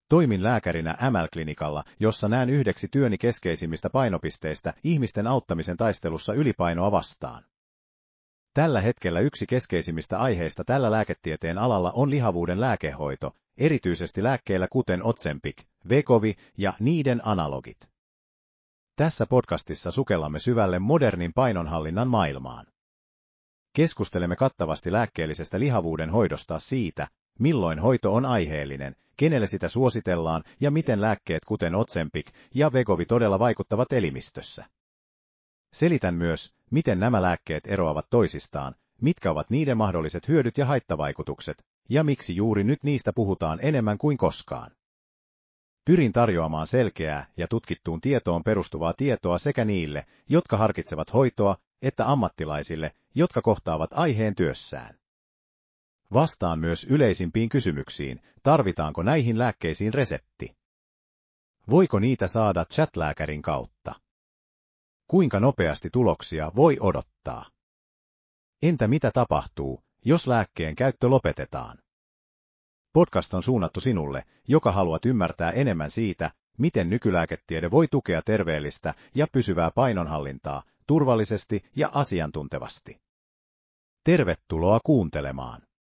Toimin lääkärinä ML-klinikalla, jossa näen yhdeksi työni keskeisimmistä painopisteistä ihmisten auttamisen taistelussa ylipainoa vastaan. Tällä hetkellä yksi keskeisimmistä aiheista tällä lääketieteen alalla on lihavuuden lääkehoito, erityisesti lääkkeillä kuten Ozempic, Wegovy ja niiden analogit. Tässä podcastissa sukellamme syvälle modernin painonhallinnan maailmaan. Keskustelemme kattavasti lääkkeellisestä lihavuuden hoidosta, siitä, milloin hoito on aiheellinen, kenelle sitä suositellaan ja miten lääkkeet kuten Ozempic ja Wegovy todella vaikuttavat elimistössä. Selitän myös, miten nämä lääkkeet eroavat toisistaan, mitkä ovat niiden mahdolliset hyödyt ja haittavaikutukset, ja miksi juuri nyt niistä puhutaan enemmän kuin koskaan. Pyrin tarjoamaan selkeää ja tutkittuun tietoon perustuvaa tietoa sekä niille, jotka harkitsevat hoitoa, että ammattilaisille, jotka kohtaavat aiheen työssään. Vastaan myös yleisimpiin kysymyksiin, tarvitaanko näihin lääkkeisiin resepti? Voiko niitä saada chat-lääkärin kautta? Kuinka nopeasti tuloksia voi odottaa? Entä mitä tapahtuu, jos lääkkeen käyttö lopetetaan? Podcast on suunnattu sinulle, joka haluat ymmärtää enemmän siitä, miten nykylääketiede voi tukea terveellistä ja pysyvää painonhallintaa turvallisesti ja asiantuntevasti. Tervetuloa kuuntelemaan.